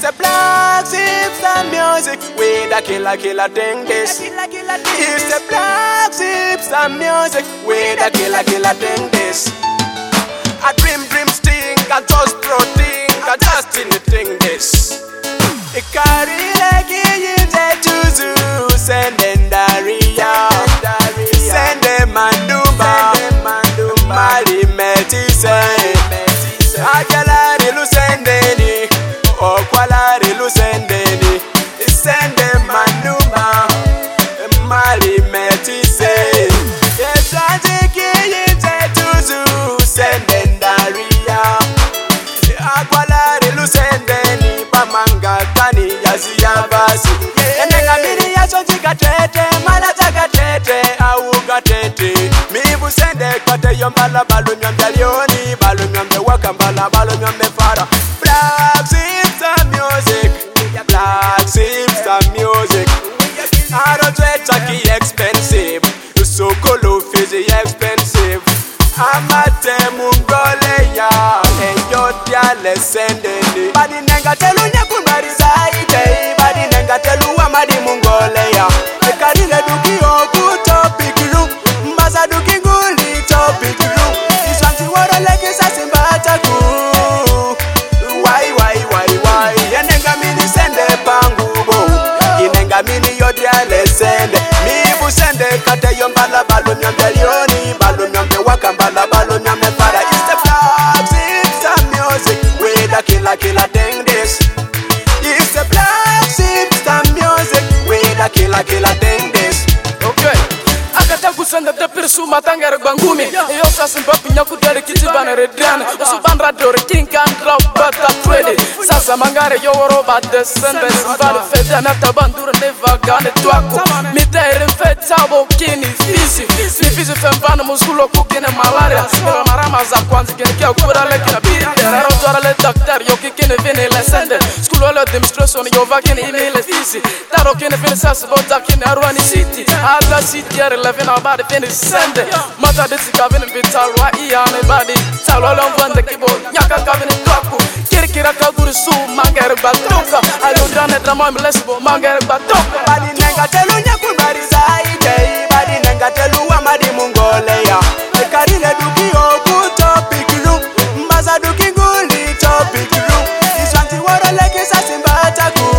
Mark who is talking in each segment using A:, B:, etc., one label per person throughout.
A: the Black Hipster music with a killer thing this. It's the Black Hipster music with a killer thing this. A dream sting, a just protein, a just in the thing this. The carry like it to send in Daria, send them Mandumba, Mali Metise, Agalari Lucendeni, or Qualari Lucendeni, send them Mandumba, Mali Metise, yes, I take it to send in Daria, Aqualari Lucendeni, Bamanga Kani, Yazia Enengamini yaso chikatete, mana chakatete, auga tete. Mibu sende kote yombala balumya mjalioni, balumya mjewaka mbala balumya mjefara. Black Hipster music, Black Hipster music. Arotwe chaki expensive, Sokolo fizi expensive. Amate mungole ya, enyo diale sendeni. Badi nenga telu nyekumbari zaite, badi nenga telu amadi mungole ya. Ekarile duki oku topic room, mbaza duki nguli topic room. Iswanti woro leki sasimbata ku. Why, yenenga mini sende pangubo, inenga mini yodiale sende. Mibu sende kate yombala balumya mjalioni, balumya mjewaka mbala balumya mjefara. It's the Black Hipster music with a killer thing this. It's the Black Hipster music with a killer thing this.
B: Okay. Akata kusanga te persu matangere bangumi. Yo sasa mbapi nyaku dere kitibana redana. Usubandra dore king can drop bata trade. Sasa mangare yo roba descende simbalo feta na tabandura neva gane twako. Mitere feta bo kini fisi. Ni fisi fembana muskulo kukine malaria. Mira marama za kwanza kene kia kura leki na biri. Raro tora le doctor yo kikine vini le sende. Skulo le demonstration yo vakine ime le fisi. Taro kine vini sasa bota kine arwani city. Alla city are living about the finish sende. Mata desi kavini vital wa iya me body. Talo lomvande kibo nyaka kavini twaku. Kira kaguru su mangere batoka. Aludane drama mlesbo mangere batoka.
A: Badi nenga telu nyekumbari zaite, badi nenga telu amadi mungole ya. Ekarile duki oku topic room, mbaza duki nguli topic room. Iswanti woro leki sasimbata ku.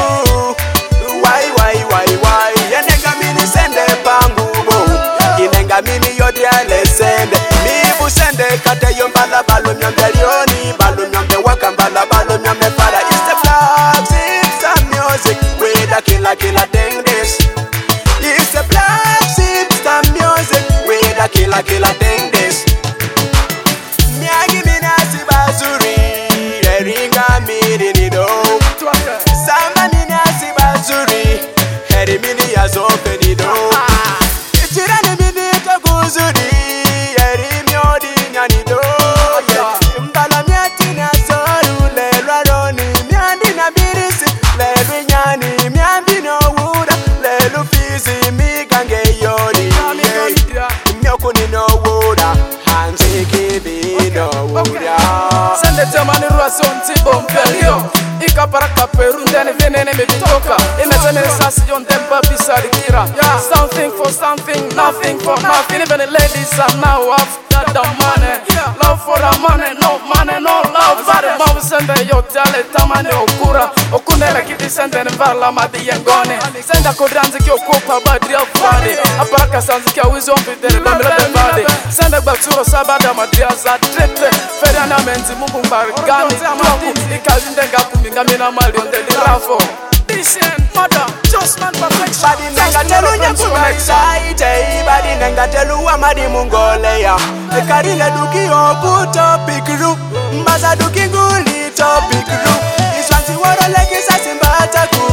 A: Why, yenenga mini sende pangubo, inenga mini yodiale sende. Mibu sende kate yombala balumya mjalioni, balumya mjewaka mbala balumya mjefara. It's the Black Hipster music with a killer thing this. It's the Black Hipster music with a killer thing this. Miagi minasi bazuri, eringa miri nido. Samba minasi bazuri, eri mini yazope nido. Ichirani mini toguzuri, eri miodi nyanido. Mbala miati na zoru, lelwa roni, miandi na birisi, lelwi nyani, miambi no wuda, lelu fizi, migange yodi. Myoku ni no wuda, hansi kibi no wuda.
B: Sende temani ruason tibo mpelio. Ika paraka perundene venene mebitoka. Imezene sasi yon tempa bisari kira. Something for something, nothing for nothing. Even the ladies are now after the money. Love for the money, no love. Vare mawu sende yo tale tamane okura. Okunele kiti sende nvala madi yengone. Senda kodranzi ki okupa badri afade. Aparaka sanzi ki awizon videre bamila bevade. Sende baksuro sabada madri azadrete. Ferana menzi mungu mbarigani. Ikazindenga kuminga mina mali on the dirafo. Decent mother, just man perfection.
A: Badi nenga telu nyekumbari zaite, badi nenga telu amadi mungole ya. Ekarile duki oku topic room, mbaza duki nguli topic room. Iswanti woro leki sasimbata ku.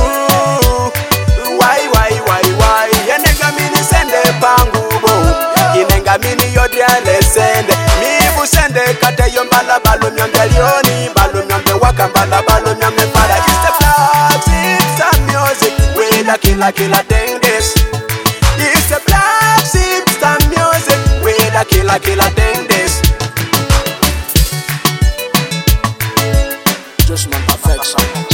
A: Why, yenenga mini sende pangubo, inenga mini yodiale sende. Mibu sende kate yombala balumya mjalioni, balumya mjewaka mbala balumya mjefara. It's the Black Hipster music with a killer thing this. It's the Black Hipster music with a killer thing this. Just man perfection.